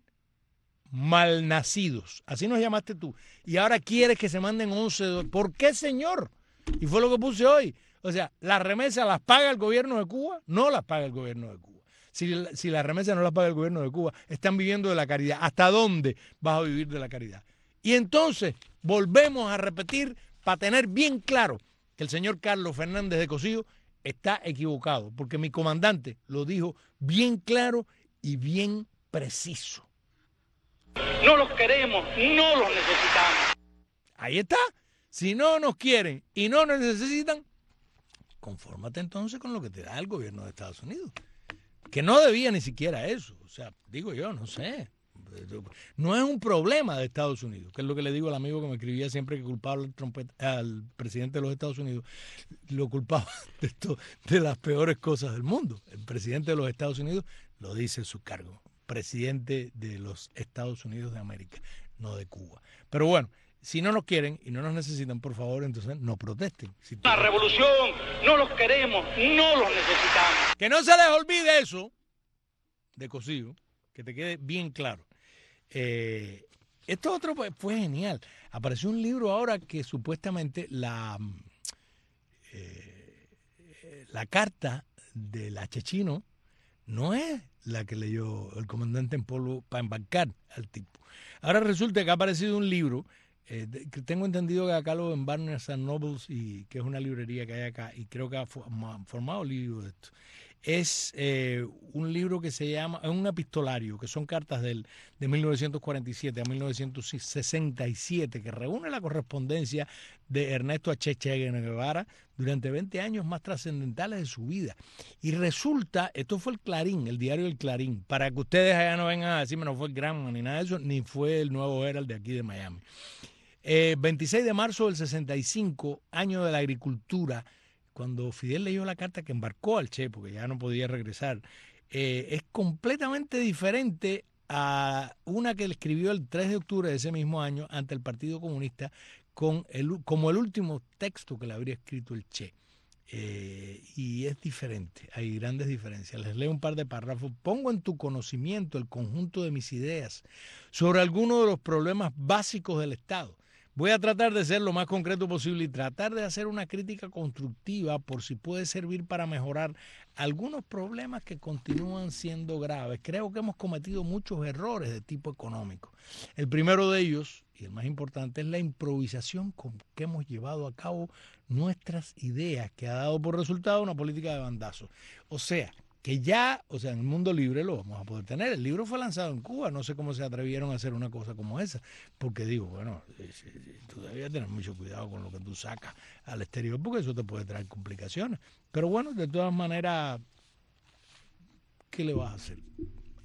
malnacidos. Así nos llamaste tú. Y ahora quieres que se manden 11. ¿Por qué, señor? Y fue lo que puse hoy. O sea, ¿las remesas las paga el gobierno de Cuba? No las paga el gobierno de Cuba. Si las remesas no las paga el gobierno de Cuba, están viviendo de la caridad. ¿Hasta dónde vas a vivir de la caridad? Y entonces volvemos a repetir para tener bien claro que el señor Carlos Fernández de Cosío está equivocado, porque mi comandante lo dijo bien claro y bien preciso. No los queremos, no los necesitamos. Ahí está. Si no nos quieren y no nos necesitan, confórmate entonces con lo que te da el gobierno de Estados Unidos, que no debía ni siquiera eso. O sea, digo yo, no sé. No es un problema de Estados Unidos, que es lo que le digo al amigo que me escribía siempre que culpaba al presidente de los Estados Unidos. Lo culpaba de las peores cosas del mundo. El presidente de los Estados Unidos lo dice en su cargo. Presidente de los Estados Unidos de América, no de Cuba. Pero bueno, si no nos quieren y no nos necesitan, por favor, entonces no protesten. La revolución, no los queremos, no los necesitamos. Que no se les olvide eso de Cosío, que te quede bien claro. Esto otro fue genial. Apareció un libro ahora que supuestamente la carta del Chechino no es la que leyó el comandante en polvo para embarcar al tipo. Ahora resulta que ha aparecido un libro, que tengo entendido que acá lo en Barnes & Nobles, y que es una librería que hay acá, y creo que ha formado el libro de esto. Es un libro que se llama, es un epistolario, que son cartas de 1947 a 1967, que reúne la correspondencia de Ernesto Che Guevara durante 20 años más trascendentales de su vida. Y resulta, esto fue el Clarín, el diario El Clarín, para que ustedes allá no vengan a decirme, no fue el Granma ni nada de eso, ni fue el Nuevo Herald de aquí de Miami. 26 de marzo del 65, año de la agricultura, cuando Fidel leyó la carta que embarcó al Che, porque ya no podía regresar, es completamente diferente a una que le escribió el 3 de octubre de ese mismo año ante el Partido Comunista como el último texto que le habría escrito el Che. Y es diferente, hay grandes diferencias. Les leo un par de párrafos. Pongo en tu conocimiento el conjunto de mis ideas sobre algunos de los problemas básicos del Estado. Voy a tratar de ser lo más concreto posible y tratar de hacer una crítica constructiva por si puede servir para mejorar algunos problemas que continúan siendo graves. Creo que hemos cometido muchos errores de tipo económico. El primero de ellos, y el más importante, es la improvisación con que hemos llevado a cabo nuestras ideas, que ha dado por resultado una política de bandazos. O sea, que ya, en el mundo libre lo vamos a poder tener. El libro fue lanzado en Cuba, no sé cómo se atrevieron a hacer una cosa como esa, porque digo, bueno, tú debías tener mucho cuidado con lo que tú sacas al exterior, porque eso te puede traer complicaciones. Pero bueno, de todas maneras, ¿qué le vas a hacer?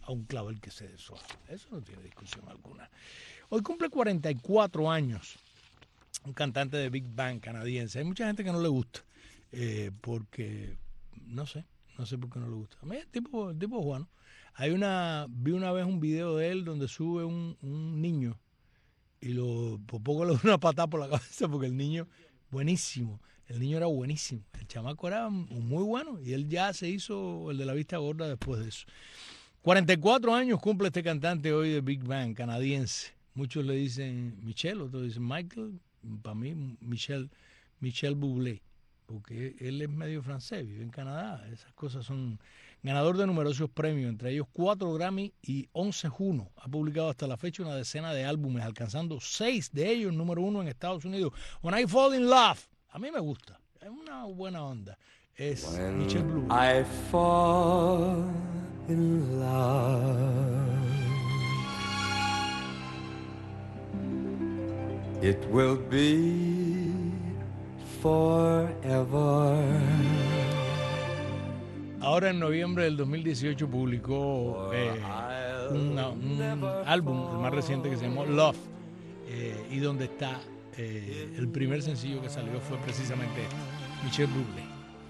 a un clavel que se deshoja. Eso no tiene discusión alguna. Hoy cumple 44 años un cantante de Big Bang canadiense. Hay mucha gente que no le gusta, porque no sé por qué no le gusta. A mí el tipo es bueno. Vi una vez un video de él donde sube un niño y por poco le da una patada por la cabeza porque el niño, buenísimo. El niño era buenísimo. El chamaco era muy bueno y él ya se hizo el de la vista gorda después de eso. 44 años cumple este cantante hoy de Big Bang canadiense. Muchos le dicen Michel, otros dicen Michael. Para mí, Michel Bublé, porque él es medio francés, vive en Canadá. Esas cosas son... Ganador de numerosos premios, entre ellos 4 Grammy y 11 Juno. Ha publicado hasta la fecha una decena de álbumes, alcanzando 6 de ellos número 1 en Estados Unidos. When I Fall in Love, a mí me gusta, es una buena onda. Es Michel Bublé. I fall in love, it will be forever. Ahora en noviembre del 2018 publicó un álbum, el más reciente, que se llamó Love, y donde está el primer sencillo que salió fue precisamente Michel Bublé.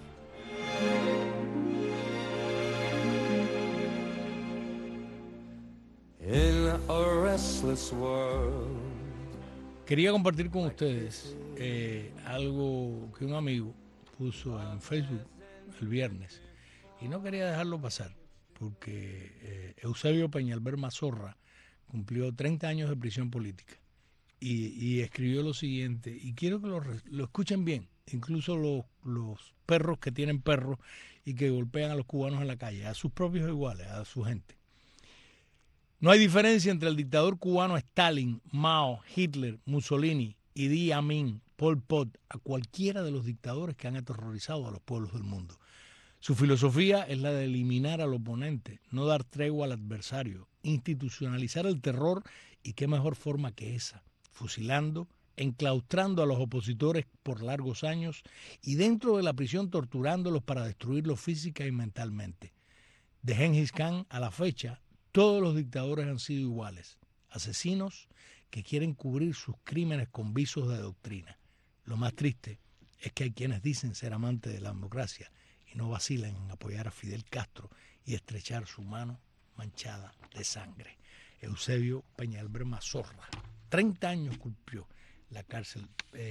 In a restless world. Quería compartir con ustedes algo que un amigo puso en Facebook el viernes y no quería dejarlo pasar porque Eusebio Peñalver Mazorra cumplió 30 años de prisión política y escribió lo siguiente, y quiero que lo escuchen bien, incluso los perros que tienen perros y que golpean a los cubanos en la calle, a sus propios iguales, a su gente. No hay diferencia entre el dictador cubano Stalin, Mao, Hitler, Mussolini, Idi Amin, Pol Pot, a cualquiera de los dictadores que han aterrorizado a los pueblos del mundo. Su filosofía es la de eliminar al oponente, no dar tregua al adversario, institucionalizar el terror, y qué mejor forma que esa, fusilando, enclaustrando a los opositores por largos años y dentro de la prisión torturándolos para destruirlos física y mentalmente. De Gengis Khan a la fecha, todos los dictadores han sido iguales, asesinos que quieren cubrir sus crímenes con visos de doctrina. Lo más triste es que hay quienes dicen ser amantes de la democracia y no vacilan en apoyar a Fidel Castro y estrechar su mano manchada de sangre. Eusebio Peñalver Mazorra, 30 años cumplió la cárcel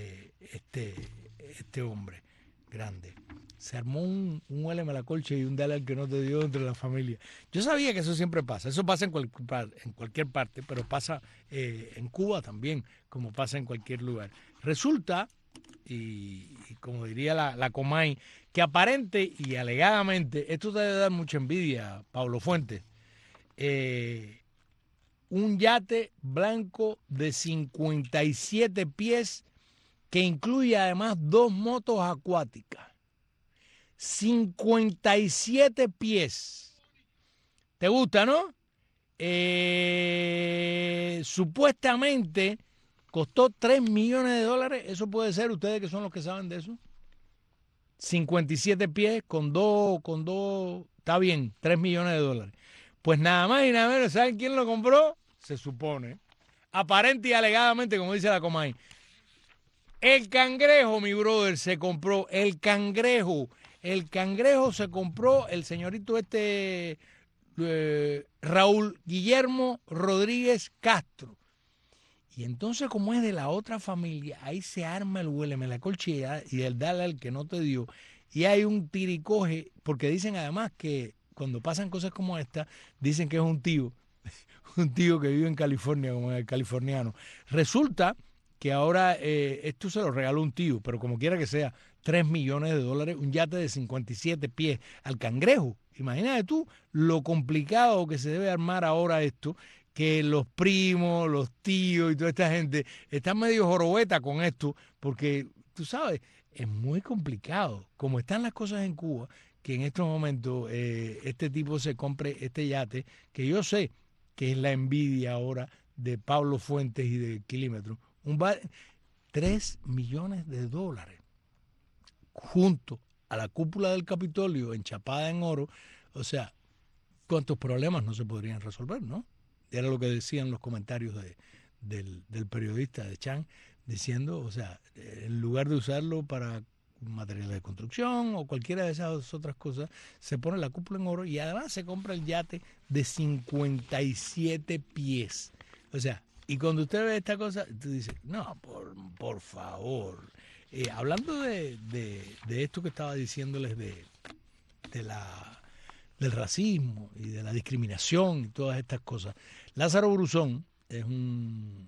este hombre grande. Se armó un huéleme la colcha y un dale al que no te dio entre la familia. Yo sabía que eso siempre pasa. Eso pasa en cualquier parte, pero pasa en Cuba también, como pasa en cualquier lugar. Resulta, y como diría la Comay, que aparente y alegadamente, esto te debe dar mucha envidia, Pablo Fuentes, un yate blanco de 57 pies que incluye además 2 motos acuáticas. 57 pies. ¿Te gusta, no? Supuestamente costó $3 millones. Eso puede ser, ustedes que son los que saben de eso. 57 pies con dos, está bien, $3 millones. Pues nada más y nada menos, ¿saben quién lo compró? Se supone, aparente y alegadamente, como dice la Comay, el Cangrejo, mi brother, se compró el Cangrejo. El Cangrejo se compró el señorito Raúl Guillermo Rodríguez Castro. Y entonces, como es de la otra familia, ahí se arma el huéleme la colchilla y el dale al que no te dio. Y hay un tiricoje, porque dicen además que cuando pasan cosas como esta, dicen que es un tío que vive en California, como el californiano. Resulta que ahora esto se lo regaló un tío, pero como quiera que sea, $3 millones, un yate de 57 pies al Cangrejo. Imagínate tú lo complicado que se debe armar ahora esto, que los primos, los tíos y toda esta gente están medio jorobeta con esto, porque tú sabes, es muy complicado, como están las cosas en Cuba, que en estos momentos este tipo se compre este yate, que yo sé que es la envidia ahora de Pablo Fuentes y de Kilímetro. $3 millones junto a la cúpula del Capitolio enchapada en oro. O sea, cuántos problemas no se podrían resolver, ¿no? Era lo que decían los comentarios del periodista de Chan, diciendo, o sea, en lugar de usarlo para materiales de construcción o cualquiera de esas otras cosas, se pone la cúpula en oro y además se compra el yate de 57 pies. O sea, y cuando usted ve esta cosa, tú dices, no, por favor. Hablando de esto que estaba diciéndoles del racismo y de la discriminación y todas estas cosas, Lázaro Bruzón es un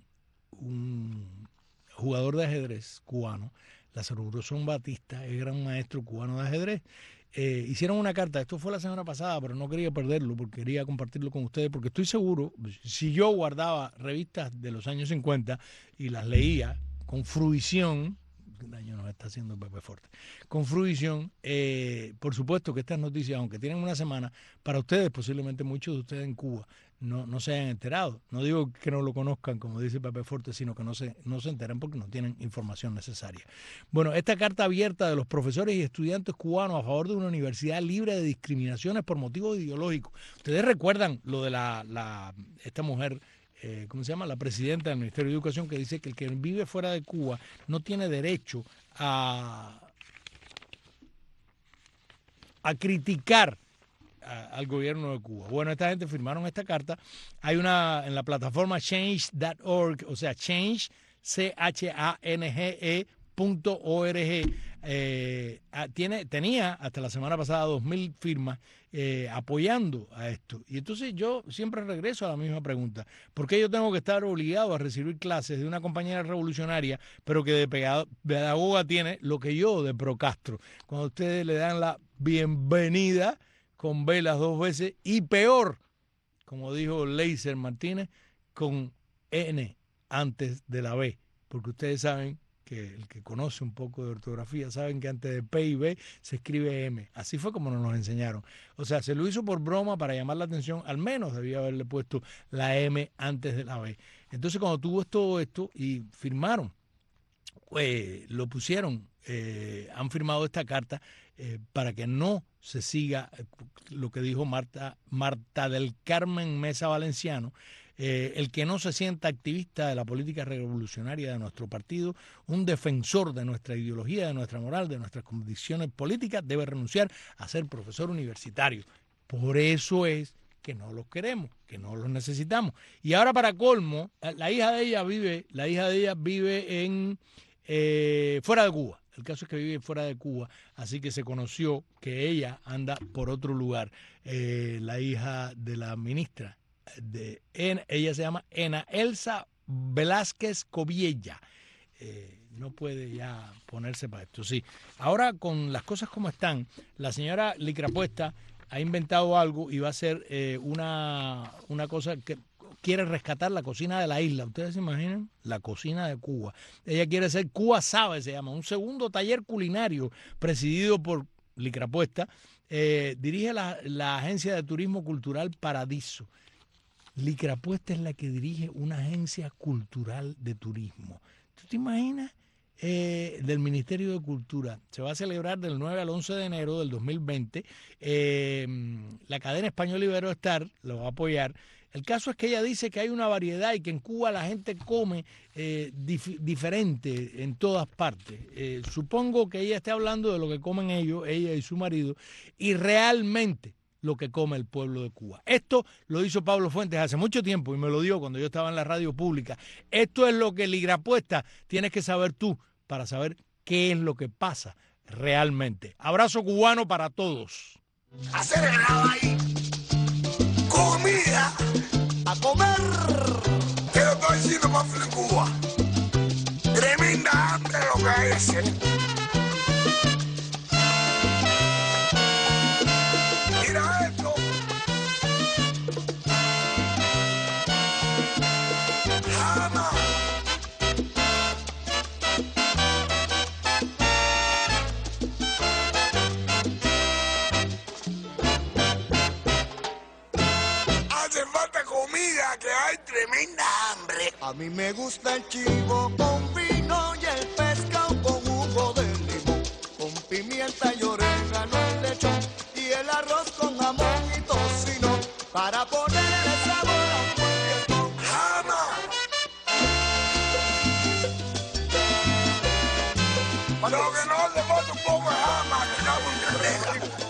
jugador de ajedrez cubano. Lázaro Bruzón Batista es gran maestro cubano de ajedrez. Hicieron una carta, esto fue la semana pasada, pero no quería perderlo porque quería compartirlo con ustedes, porque estoy seguro, si yo guardaba revistas de los años 50 y las leía con fruición, daño nos está haciendo Pepe Forte, con fruición, por supuesto que estas noticias, aunque tienen una semana, para ustedes, posiblemente muchos de ustedes en Cuba, no se hayan enterado. No digo que no lo conozcan, como dice Pepe Forte, sino que no se enteran porque no tienen información necesaria. Bueno, esta carta abierta de los profesores y estudiantes cubanos a favor de una universidad libre de discriminaciones por motivos ideológicos. Ustedes recuerdan lo de esta mujer, ¿cómo se llama? La presidenta del Ministerio de Educación, que dice que el que vive fuera de Cuba no tiene derecho a criticar al gobierno de Cuba. Bueno, esta gente firmaron esta carta. Hay una en la plataforma change.org, o sea, change, change.org. Tenía hasta la semana pasada 2,000 firmas apoyando a esto. Y entonces yo siempre regreso a la misma pregunta. ¿Por qué yo tengo que estar obligado a recibir clases de una compañera revolucionaria, pero que de pedagoga tiene lo que yo de Procastro? Cuando ustedes le dan la bienvenida con B las 2 veces y peor, como dijo Leiser Martínez, con N antes de la B, porque ustedes saben que el que conoce un poco de ortografía saben que antes de P y B se escribe M. Así fue como nos enseñaron. O sea, se lo hizo por broma para llamar la atención, al menos debía haberle puesto la M antes de la B. Entonces cuando tuvo todo esto y firmaron, lo pusieron, han firmado esta carta para que no se siga lo que dijo Marta del Carmen Mesa Valenciano, el que no se sienta activista de la política revolucionaria de nuestro partido, un defensor de nuestra ideología, de nuestra moral, de nuestras condiciones políticas, debe renunciar a ser profesor universitario. Por eso es que no los queremos, que no los necesitamos. Y ahora, para colmo, la hija de ella vive en fuera de Cuba. El caso es que vive fuera de Cuba, así que se conoció que ella anda por otro lugar. La hija de la ministra, ella se llama Ena Elsa Velázquez Coviella. No puede ya ponerse para esto. Sí. Ahora, con las cosas como están, la señora Licrapuesta ha inventado algo y va a hacer una cosa que quiere rescatar la cocina de la isla. ¿Ustedes se imaginan? La cocina de Cuba. Ella quiere ser Cuba Sabe, se llama, un segundo taller culinario presidido por Licrapuesta. Dirige la agencia de turismo cultural Paradiso. Licrapuesta es la que dirige una agencia cultural de turismo. ¿Tú te imaginas? Del Ministerio de Cultura. Se va a celebrar del 9 al 11 de enero del 2020. La cadena Español Iberoestar lo va a apoyar. El caso es que ella dice que hay una variedad y que en Cuba la gente come diferente en todas partes. Supongo que ella está hablando de lo que comen ellos, ella y su marido, y realmente lo que come el pueblo de Cuba. Esto lo hizo Pablo Fuentes hace mucho tiempo y me lo dio cuando yo estaba en la radio pública. Esto es lo que Licrapuesta tienes que saber tú para saber qué es lo que pasa realmente. Abrazo cubano para todos. Hacer el ahí. Comida a comer. Te lo estoy diciendo para Cuba. Tremenda hambre lo que es. Mira esto. Jama. Hace falta comida, que hay tremenda hambre. A mí me gusta el chivo con vino y el pescado con jugo de limón, con pimienta y orégano, el lechón y el arroz con jamón y tocino. Lo que no hace falta un poco de jama, que estamos en